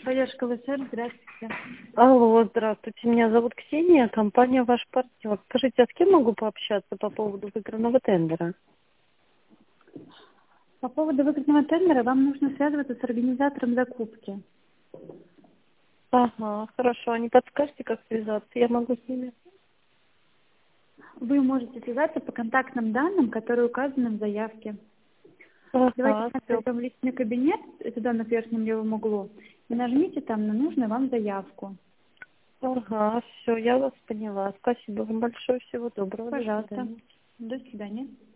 Поддержка ВСР, здравствуйте. Алло, здравствуйте. Меня зовут Ксения, компания «Ваш партнер». Скажите, а с кем могу пообщаться по поводу выигранного тендера? По поводу выигранного тендера вам нужно связываться с организатором закупки. Ага, хорошо. А не подскажете, как связаться? Я могу с ними? Вы можете связаться по контактным данным, которые указаны в заявке. Давайте Ага, все. найдем личный кабинет, это в верхнем левом углу, и нажмите там на нужную вам заявку. Ага, все, я вас поняла. Спасибо вам большое. Всего доброго. До Пожалуйста. свидания. До свидания.